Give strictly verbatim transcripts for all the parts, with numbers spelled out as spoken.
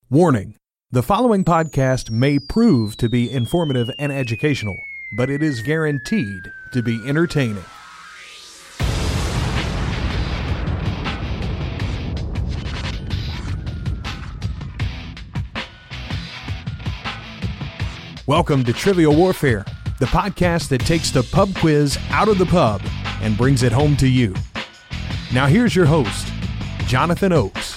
Warning: the following podcast may prove to be informative and educational, but it is guaranteed to be entertaining. Welcome to Trivial Warfare, the podcast that takes the pub quiz out of the pub and brings it home to you. Now here's your host, Jonathan Oakes.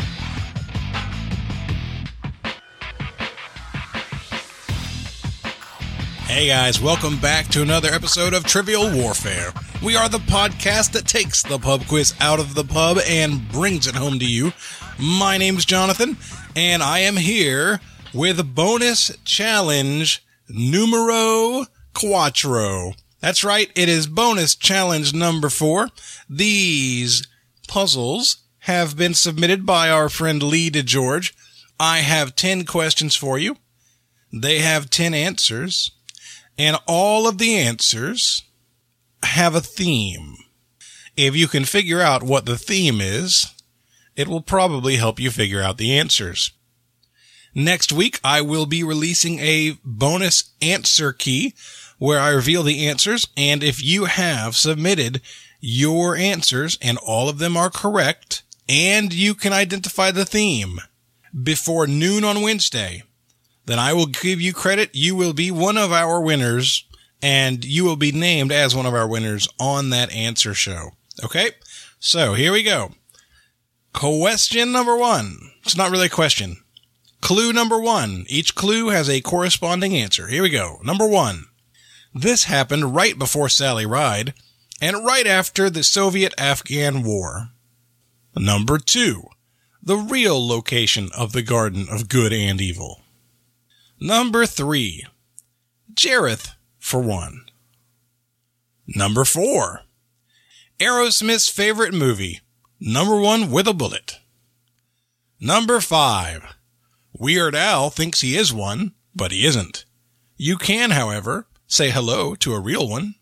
Hey guys, welcome back to another episode of Trivial Warfare. We are the podcast that takes the pub quiz out of the pub and brings it home to you. My name's Jonathan, and I am here with bonus challenge numero cuatro. That's right, it is bonus challenge number four. These puzzles have been submitted by our friend Lee DeGeorge. I have ten questions for you. They have ten answers. And all of the answers have a theme. If you can figure out what the theme is, it will probably help you figure out the answers. Next week, I will be releasing a bonus answer key where I reveal the answers. And if you have submitted your answers and all of them are correct and you can identify the theme before noon on Wednesday, then I will give you credit. You will be one of our winners, and you will be named as one of our winners on that answer show. Okay? So, here we go. Question number one. It's not really a question. Clue number one. Each clue has a corresponding answer. Here we go. Number one. This happened right before Sally Ride, and right after the Soviet-Afghan War. Number two. The real location of the Garden of Good and Evil. Number three, Jareth, for one. Number four, Aerosmith's favorite movie, number one with a bullet. Number five, Weird Al thinks he is one, but he isn't. You can, however, say hello to a real one.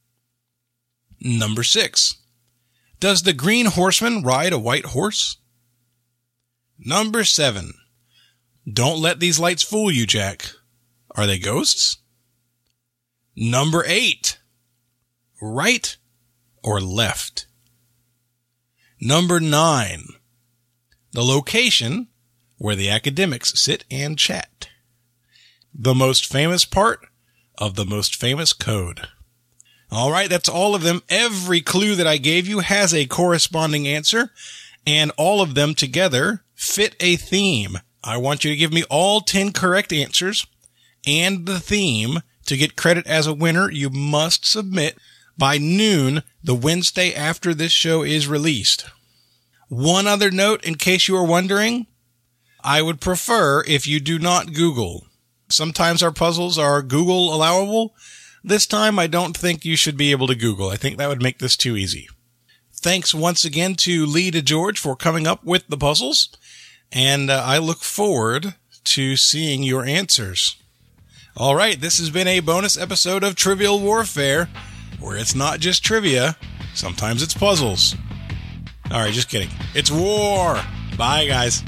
Number six, does the Green Horseman ride a white horse? Number seven, don't let these lights fool you, Jack. Are they ghosts? Number eight. Right or left? Number nine. The location where the academics sit and chat. The most famous part of the most famous code. All right, that's all of them. Every clue that I gave you has a corresponding answer, and all of them together fit a theme. I want you to give me all ten correct answers and the theme. To get credit as a winner, you must submit by noon the Wednesday after this show is released. One other note, in case you are wondering, I would prefer if you do not Google. Sometimes our puzzles are Google allowable. This time, I don't think you should be able to Google. I think that would make this too easy. Thanks once again to Lee DeGeorge for coming up with the puzzles. And uh, I look forward to seeing your answers. All right, this has been a bonus episode of Trivial Warfare, where it's not just trivia, sometimes it's puzzles. All right, just kidding. It's war. Bye, guys.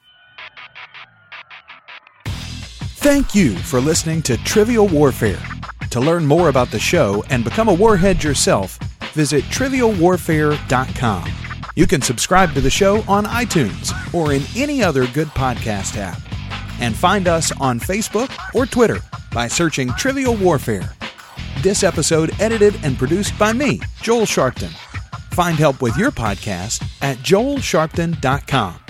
Thank you for listening to Trivial Warfare. To learn more about the show and become a warhead yourself, visit trivial warfare dot com. You can subscribe to the show on iTunes or in any other good podcast app. And find us on Facebook or Twitter by searching Trivial Warfare. This episode edited and produced by me, Joel Sharpton. Find help with your podcast at joel sharpton dot com.